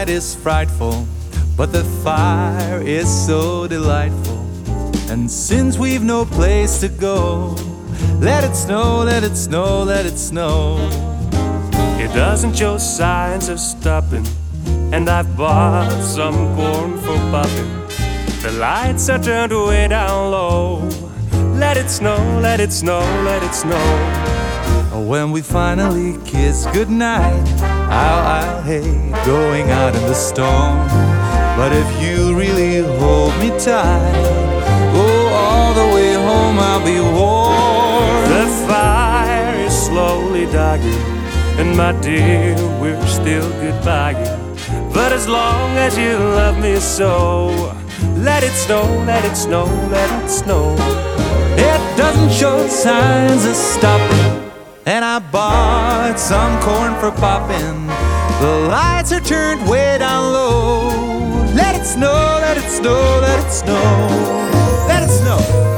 night is frightful, but the fire is so delightful. And since we've no place to go, let it snow, let it snow, let it snow. It doesn't show signs of stopping, and I've bought some corn for popping. The lights are turned way down low. Let it snow, let it snow, let it snow. When we finally kiss goodnight, I'll hate going out in the storm. But if you really hold me tight, oh, all the way home I'll be warm. The fire is slowly dying, and my dear, we're still goodbying. But as long as you love me so, let it snow, let it snow, let it snow. It doesn't show signs of stopping, and I bought some corn for popping. The lights are turned way down low. Let it snow, let it snow, let it snow. Let it snow.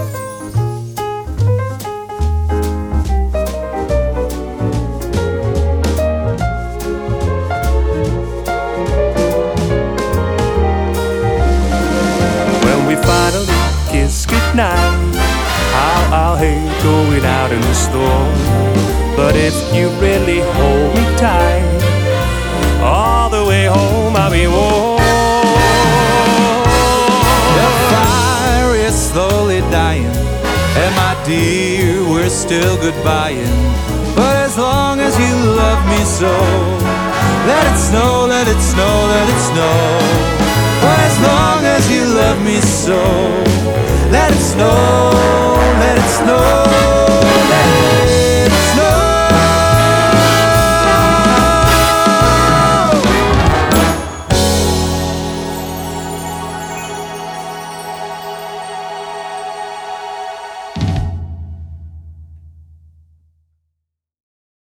When we finally kiss goodnight, I'll hate going out in the storm. But if you really hold me tight, all the way home I'll be warm. The fire is slowly dying, and my dear, we're still goodbying. But as long as you love me so, let it snow, let it snow, let it snow. But as long as you love me so, let it snow.